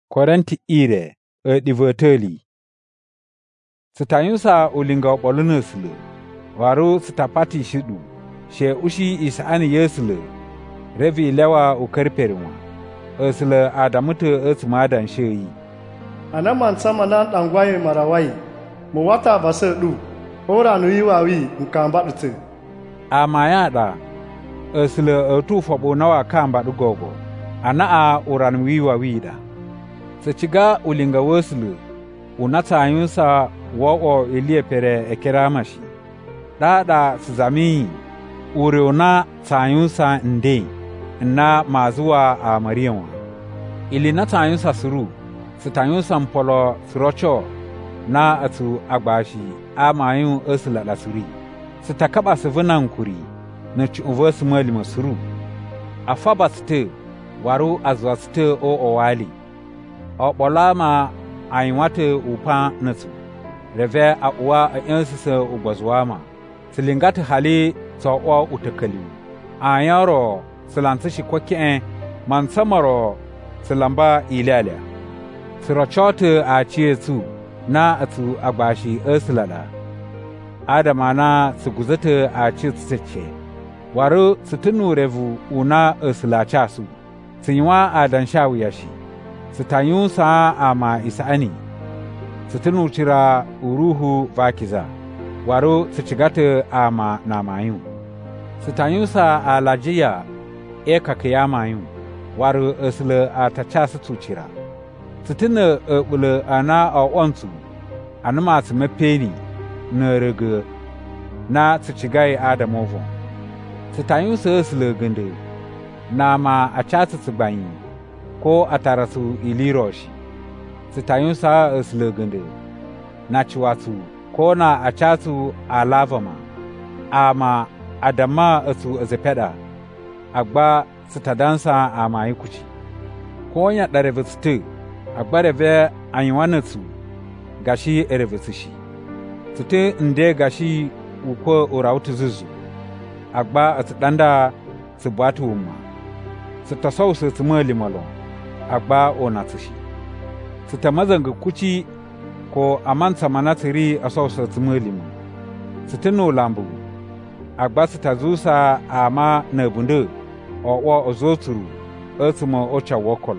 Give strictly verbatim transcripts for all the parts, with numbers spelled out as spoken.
Korinti ire e divoteli. Sitayunsa ulinga bolunuslu. Waru sitapati shidu. She ushi isani yeslu. Revi lewa ukarperwa. Esle adamutu esmadan sheyi. Anaman sama nan dangwaye marawai. Muwata basedu. Ora nuyi wawi nkambatutu. Amayada. Esle etu fobo nawa kambatu gogo. Ana a uranwi wawida. Sechiga ulinga woslu. Unata yunsa wo elie pere ekeramashi. Dada sizami. Uriona tayunsa nde. Na mazuwa a mariyanwa. Ili na tayunsa suru. Sitayunsa mpolo surocho. Na atu agbashi. A mayun esla la suri. Sitakaba sivuna nkuri. Na chunvosu mweli masuru. Afaba site. Waru azwa site o owali. Obolama ainwate upa natu. Reve a uwa a yansisa ubazwama. Silingati hali sa uwa utakaliu. Ayaro silantishi kwakien mansamaro silamba ilala. Sirachote a chietu na atu agbashi eslala. Adamana siguzate a chietseche. Waru situnu revu una eslachasu. Sinywa adanshawi yashi. Sitayun sa ama isani. Situnu chira uruhu vakiza. Waru sichigate ama namayun. Sitayun sa alajia eka kiyamayun. Waru esle atachasa tuchira. Situnu ule ana awantu. Anuma simepeni nerege na sichigai adamovo. Sitayun sa esle gende. Nama achasa sibayin. Ko atarasu iliroshi. Sitayunsa eslegende. Nachiwatu. Ko na achatu alavama. Ama adama esu ezepeda. Agba sitadansa ama ikuchi. Ko nya dareveste. Agba reve anywanetu. Gashi erevesishi. Site nde gashi uko urautuzuzu. Agba etidanda sibwatu umma. Sitasausa simali malo. Agba onatushi. Sitamazanga kuchi ko amansa manatiri asausa tumelimu. Sitino lambu. Agba sitazusa ama nebunde owa ozoturu etumo ocha wokolo.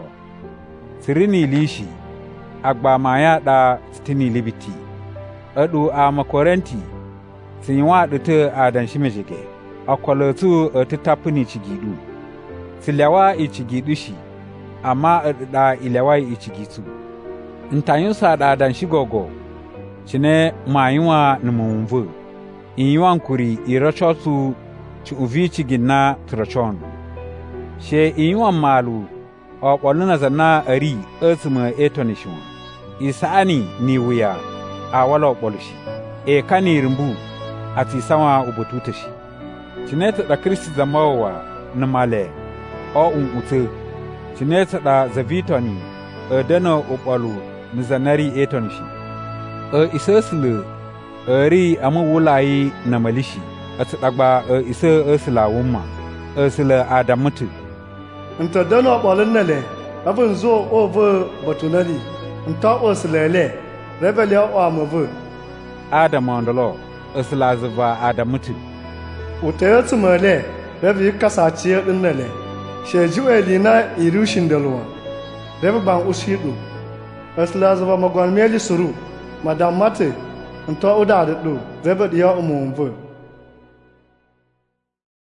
Sirini lishi. Agba maya da sitini libiti. Edu ama korenti. Sinywa dute adanshimejege. Akwalotu etitapuni chigidu. Silewa ichigidushi. Ama da ilewai ichigitu. Ntayunsa da dan shigogo. Chine mayuwa numumvu. Inyuan kuri irachotu chi uvi chigina turachon. She inyuan malu. Okwaluna zana ari etume etonishwa. Isaani niwuya. Awala okwalushi. E kani rimbu. Ati sawa ubututashi. Chinete da kristi zamawa numale. O unute. Chinete da zavitoni. E deno ukwalu. Nizanari etonishi. E isesle. E ri amu wulayi na malishi. Atidagba e ise esla wumma. Esle adamutu. Nta deno ukwalu nale. Abun zo ove batunali. Nta oslele. Rebelia o amuvu. Adamondolo. Esla ziva adamutu. Uteyetu mele. Rebi kasachiye nale. Sheju elina irushindelwa. Rebe ban ushidu. Esla ziva magwan meli suru. Madam mate. Nta udadu. Rebe diya umumvu.